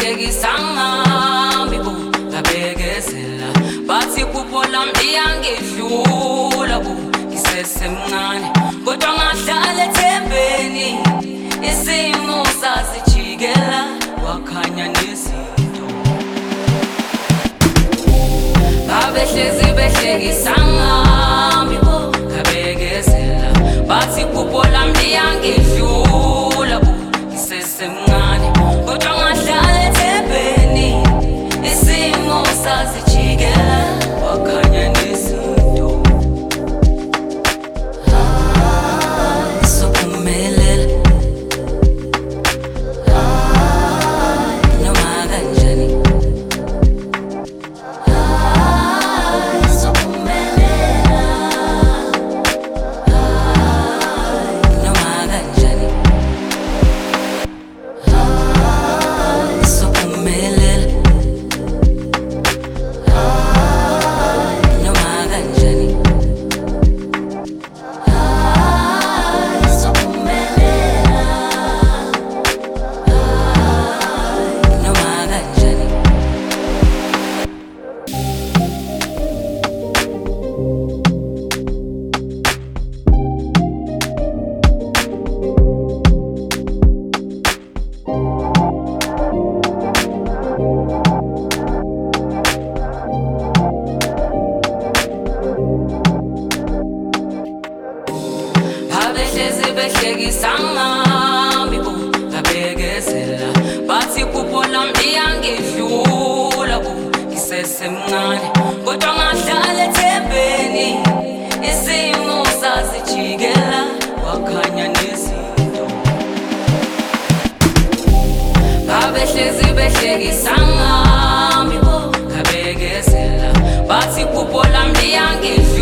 behlekisa ngami bo ngabekezela bathi iphupho lami liyangedlula bo ngisesemncane kodwa ngahlala ethembeni isimo sasijikela wakhanya nezinto babehlezi behlekisa ngami bo ngabekezela bathi iphupho lami liyangedlula bo ngisesemncane kodwa ngahlala ethembeni isimo sasijikela wakhanya nezinto sokuphumelela noma kanjani sokuphumelela noma kanjani sokuphumelela noma kanjani sokuphumelela noma kanjani babehlezi behlekisa ngami bo ngabekezela bathi iphupho lami liyangedlula bo ngisesemncane kodwa ngahlala ethembeni isimo sasijikela wakhanya nezinto babehlezi behlekisa ngami bo ngabekezela bathi iphupho lami liyangedlula